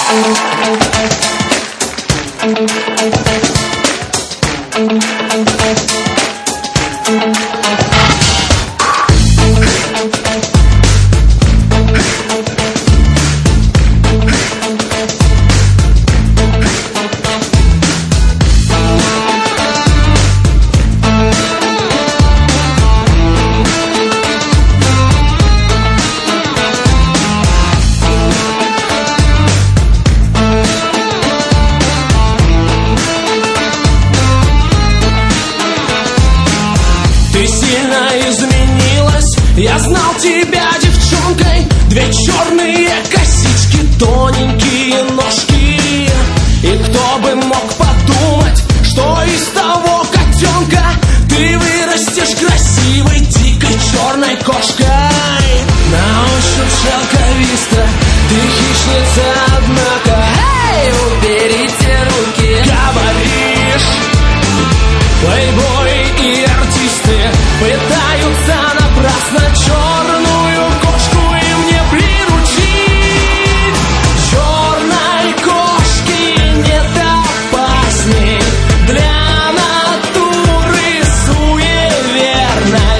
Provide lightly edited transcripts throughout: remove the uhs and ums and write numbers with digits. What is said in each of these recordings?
Ты сильно изменилась, я знал тебя девчонкой. Две черные косички, тоненькие ножки. И кто бы мог подумать, что из того котенка ты вырастешь красивой дикой черной кошкой. На ощупь шелковисто, ты хищница, однако. Эй, уберите руки, говоришь. Плейбой и артисты пытаются напрасно черную кошку им не приручить. Черной кошки нет опасней для натуры суеверной.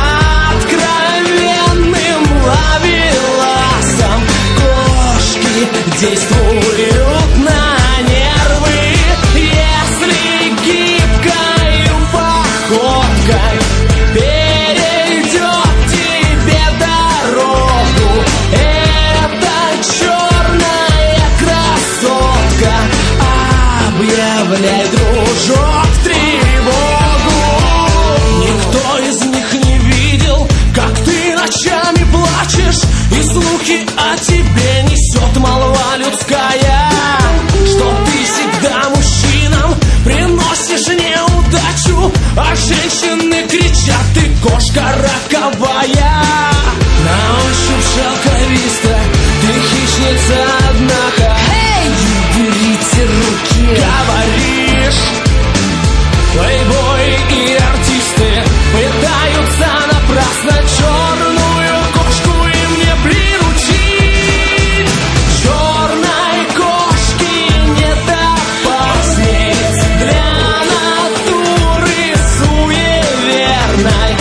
Откровенным ловеласом кошки действуют на нервы. Если гибкой походкой перейдет тебе дорогу эта черная красотка, объявляй, дружок, тревогу. Никто из них не видел, как ты ночами плачешь, и слухи о тебе несет молва людская, что ты всегда мужчинам приносишь неудачу, а женщины кричат: ты кошка роковая. На ощупь шелковисто, ты хищница, однако. Эй, уберите руки, говоришь. Плейбой и артисты пытаются напрасно черную кошку им не приручить. Черной кошки нет опасней для натуры суеверной.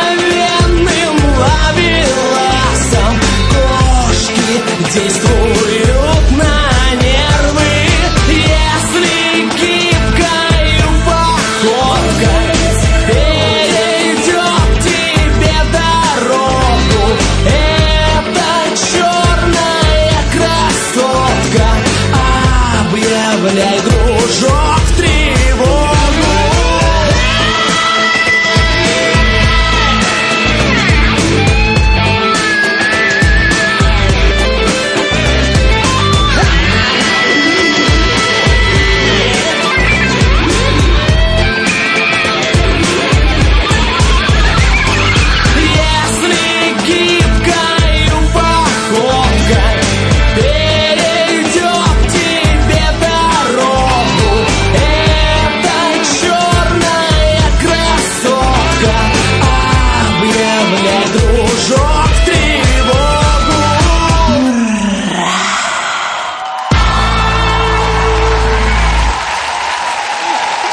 Откровенным ловеласом кошки действуют